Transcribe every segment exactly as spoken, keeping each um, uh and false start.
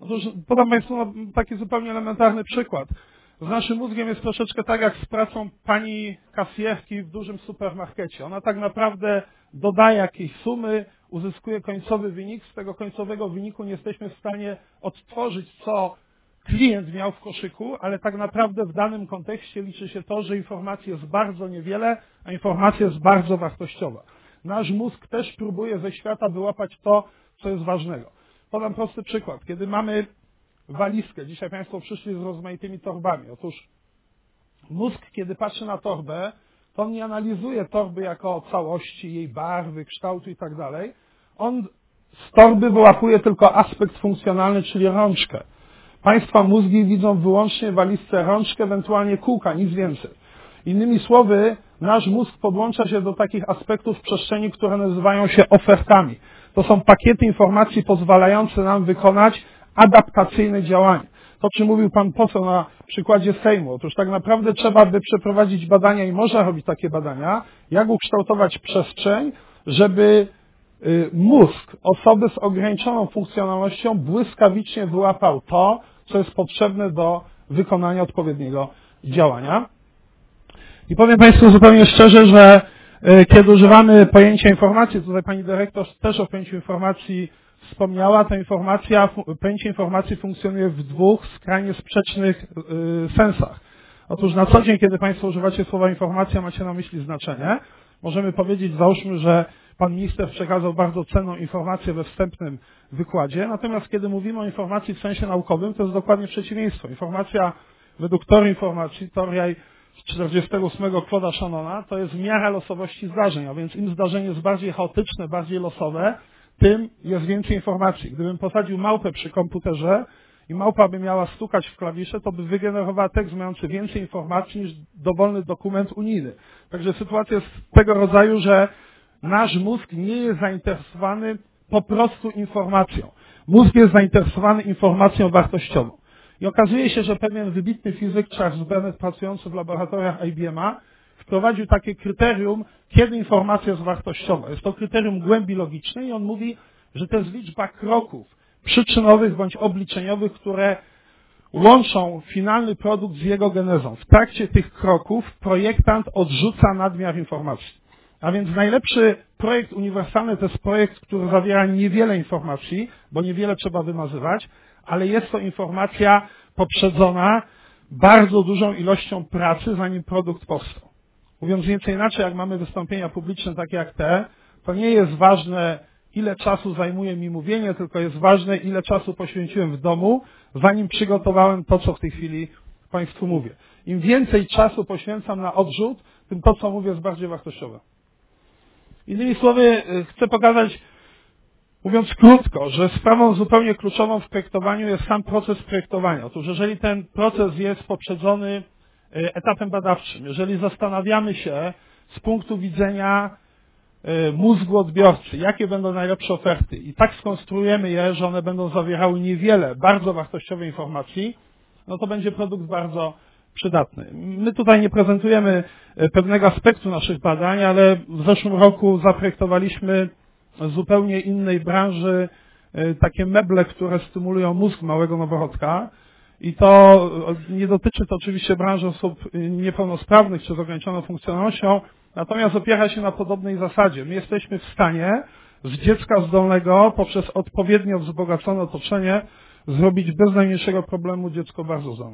Otóż podam Państwu taki zupełnie elementarny przykład. Z naszym mózgiem jest troszeczkę tak jak z pracą pani kasjerki w dużym supermarkecie. Ona tak naprawdę dodaje jakieś sumy, uzyskuje końcowy wynik. Z tego końcowego wyniku nie jesteśmy w stanie odtworzyć, co klient miał w koszyku, ale tak naprawdę w danym kontekście liczy się to, że informacji jest bardzo niewiele, a informacja jest bardzo wartościowa. Nasz mózg też próbuje ze świata wyłapać to, co jest ważnego. Podam prosty przykład. Kiedy mamy walizkę, dzisiaj Państwo przyszli z rozmaitymi torbami. Otóż mózg, kiedy patrzy na torbę, to on nie analizuje torby jako całości, jej barwy, kształtu i tak dalej. On z torby wyłapuje tylko aspekt funkcjonalny, czyli rączkę. Państwa mózgi widzą wyłącznie w walizce rączkę, ewentualnie kółka, nic więcej. Innymi słowy, nasz mózg podłącza się do takich aspektów w przestrzeni, które nazywają się ofertami. To są pakiety informacji pozwalające nam wykonać adaptacyjne działanie. To, czym mówił pan poseł na przykładzie Sejmu. Otóż tak naprawdę trzeba by przeprowadzić badania i można robić takie badania, jak ukształtować przestrzeń, żeby mózg osoby z ograniczoną funkcjonalnością błyskawicznie wyłapał to, co jest potrzebne do wykonania odpowiedniego działania. I powiem Państwu zupełnie szczerze, że kiedy używamy pojęcia informacji, tutaj pani dyrektor też o pojęciu informacji wspomniała, ta informacja, pojęcie informacji funkcjonuje w dwóch skrajnie sprzecznych sensach. Otóż na co dzień, kiedy Państwo używacie słowa informacja, macie na myśli znaczenie. Możemy powiedzieć, załóżmy, że pan minister przekazał bardzo cenną informację we wstępnym wykładzie, natomiast kiedy mówimy o informacji w sensie naukowym, to jest dokładnie przeciwieństwo. Informacja według teorii informacji, teoria z czterdziestego ósmego Claude'a Shannona, to jest miara losowości zdarzeń, a więc im zdarzenie jest bardziej chaotyczne, bardziej losowe, tym jest więcej informacji. Gdybym posadził małpę przy komputerze i małpa by miała stukać w klawisze, to by wygenerowała tekst mający więcej informacji niż dowolny dokument unijny. Także sytuacja jest tego rodzaju, że nasz mózg nie jest zainteresowany po prostu informacją. Mózg jest zainteresowany informacją wartościową. I okazuje się, że pewien wybitny fizyk, Charles Bennett, pracujący w laboratoriach I B M a, wprowadził takie kryterium, kiedy informacja jest wartościowa. Jest to kryterium głębi logicznej i on mówi, że to jest liczba kroków przyczynowych bądź obliczeniowych, które łączą finalny produkt z jego genezą. W trakcie tych kroków projektant odrzuca nadmiar informacji. A więc najlepszy projekt uniwersalny to jest projekt, który zawiera niewiele informacji, bo niewiele trzeba wymazywać, ale jest to informacja poprzedzona bardzo dużą ilością pracy, zanim produkt powstał. Mówiąc nieco inaczej, jak mamy wystąpienia publiczne takie jak te, to nie jest ważne, ile czasu zajmuje mi mówienie, tylko jest ważne, ile czasu poświęciłem w domu, zanim przygotowałem to, co w tej chwili Państwu mówię. Im więcej czasu poświęcam na odrzut, tym to, co mówię, jest bardziej wartościowe. Innymi słowy, chcę pokazać, mówiąc krótko, że sprawą zupełnie kluczową w projektowaniu jest sam proces projektowania. Otóż jeżeli ten proces jest poprzedzony etapem badawczym, jeżeli zastanawiamy się z punktu widzenia mózgu odbiorcy, jakie będą najlepsze oferty i tak skonstruujemy je, że one będą zawierały niewiele bardzo wartościowej informacji, no to będzie produkt bardzo przydatny. My tutaj nie prezentujemy pewnego aspektu naszych badań, ale w zeszłym roku zaprojektowaliśmy z zupełnie innej branży takie meble, które stymulują mózg małego noworodka. I to nie dotyczy to oczywiście branży osób niepełnosprawnych czy z ograniczoną funkcjonalnością, natomiast opiera się na podobnej zasadzie. My jesteśmy w stanie z dziecka zdolnego poprzez odpowiednio wzbogacone otoczenie zrobić bez najmniejszego problemu dziecko bardzo zdolne.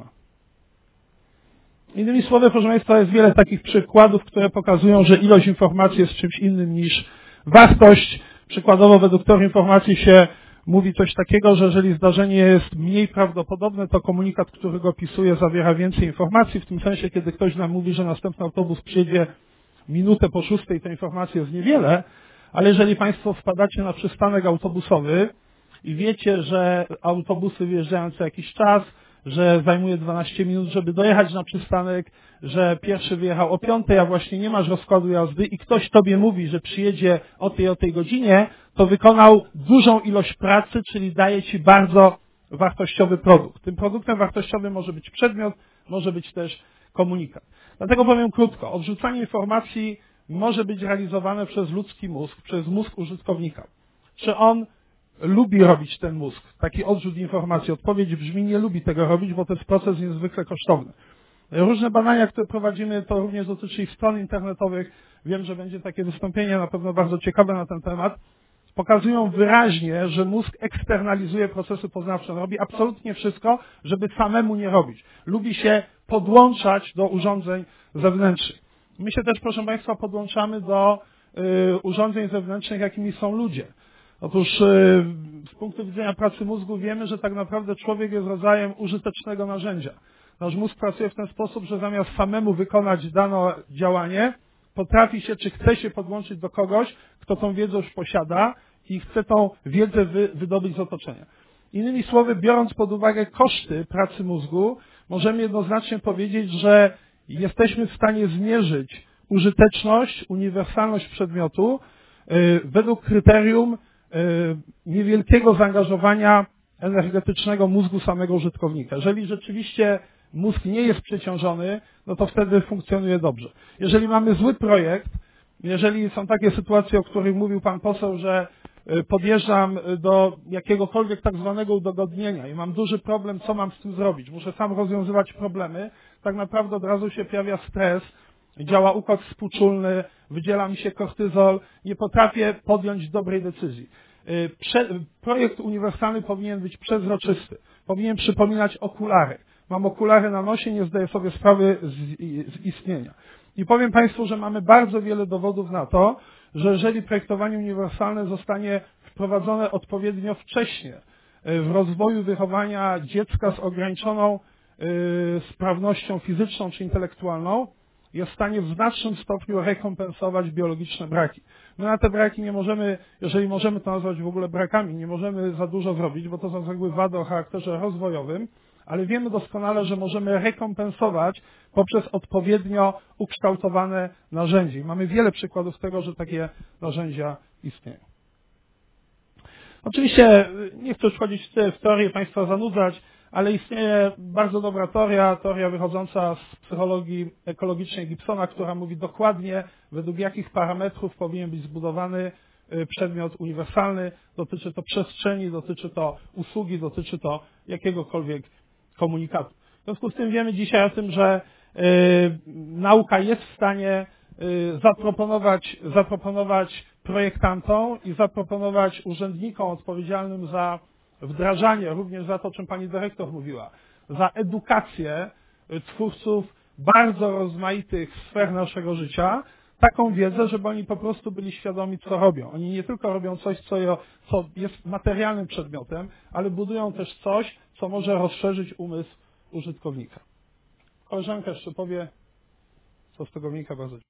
Innymi słowy, proszę Państwa, jest wiele takich przykładów, które pokazują, że ilość informacji jest czymś innym niż wartość. Przykładowo według teorii informacji się mówi coś takiego, że jeżeli zdarzenie jest mniej prawdopodobne, to komunikat, który go opisuje, zawiera więcej informacji. W tym sensie, kiedy ktoś nam mówi, że następny autobus przyjedzie minutę po szóstej, to informacji jest niewiele, ale jeżeli Państwo wpadacie na przystanek autobusowy i wiecie, że autobusy wyjeżdżają co jakiś czas, że zajmuje dwanaście minut, żeby dojechać na przystanek, że pierwszy wyjechał o piątej, a właśnie nie masz rozkładu jazdy i ktoś Tobie mówi, że przyjedzie o tej o tej godzinie, to wykonał dużą ilość pracy, czyli daje Ci bardzo wartościowy produkt. Tym produktem wartościowym może być przedmiot, może być też komunikat. Dlatego powiem krótko, odrzucanie informacji może być realizowane przez ludzki mózg, przez mózg użytkownika. Czy on lubi robić ten mózg, taki odrzut informacji. Odpowiedź brzmi, nie lubi tego robić, bo to jest proces niezwykle kosztowny. Różne badania, które prowadzimy, to również dotyczy ich stron internetowych. Wiem, że będzie takie wystąpienie na pewno bardzo ciekawe na ten temat. Pokazują wyraźnie, że mózg eksternalizuje procesy poznawcze. On robi absolutnie wszystko, żeby samemu nie robić. Lubi się podłączać do urządzeń zewnętrznych. My się też, proszę Państwa, podłączamy do y, urządzeń zewnętrznych, jakimi są ludzie. Otóż y, z punktu widzenia pracy mózgu wiemy, że tak naprawdę człowiek jest rodzajem użytecznego narzędzia. Nasz mózg pracuje w ten sposób, że zamiast samemu wykonać dane działanie, potrafi się, czy chce się podłączyć do kogoś, kto tą wiedzę już posiada i chce tą wiedzę wy, wydobyć z otoczenia. Innymi słowy, biorąc pod uwagę koszty pracy mózgu, możemy jednoznacznie powiedzieć, że jesteśmy w stanie zmierzyć użyteczność, uniwersalność przedmiotu yy, według kryterium yy, niewielkiego zaangażowania energetycznego mózgu samego użytkownika. Jeżeli rzeczywiście mózg nie jest przeciążony, no to wtedy funkcjonuje dobrze. Jeżeli mamy zły projekt, jeżeli są takie sytuacje, o których mówił pan poseł, że podjeżdżam do jakiegokolwiek tak zwanego udogodnienia i mam duży problem, co mam z tym zrobić, muszę sam rozwiązywać problemy, tak naprawdę od razu się pojawia stres, działa układ współczulny, wydziela mi się kortyzol, nie potrafię podjąć dobrej decyzji. Prze- projekt uniwersalny powinien być przezroczysty, powinien przypominać okulary. Mam okulary na nosie, nie zdaję sobie sprawy z, z istnienia. I powiem Państwu, że mamy bardzo wiele dowodów na to, że jeżeli projektowanie uniwersalne zostanie wprowadzone odpowiednio wcześnie w rozwoju wychowania dziecka z ograniczoną y, sprawnością fizyczną czy intelektualną, jest w stanie w znacznym stopniu rekompensować biologiczne braki. My na te braki nie możemy, jeżeli możemy to nazwać w ogóle brakami, nie możemy za dużo zrobić, bo to są z reguły wady o charakterze rozwojowym, ale wiemy doskonale, że możemy rekompensować poprzez odpowiednio ukształtowane narzędzie. I mamy wiele przykładów tego, że takie narzędzia istnieją. Oczywiście nie chcę już wchodzić w teorię, Państwa zanudzać, ale istnieje bardzo dobra teoria, teoria wychodząca z psychologii ekologicznej Gibsona, która mówi dokładnie, według jakich parametrów powinien być zbudowany przedmiot uniwersalny. Dotyczy to przestrzeni, dotyczy to usługi, dotyczy to jakiegokolwiek komunikatu. W związku z tym wiemy dzisiaj o tym, że y, nauka jest w stanie y, zaproponować, zaproponować projektantom i zaproponować urzędnikom odpowiedzialnym za wdrażanie, również za to, o czym pani dyrektor mówiła, za edukację twórców bardzo rozmaitych sfer naszego życia, taką wiedzę, żeby oni po prostu byli świadomi, co robią. Oni nie tylko robią coś, co jest materialnym przedmiotem, ale budują też coś, co może rozszerzyć umysł użytkownika. Koleżanka jeszcze powie, co z tego wynika bardzo.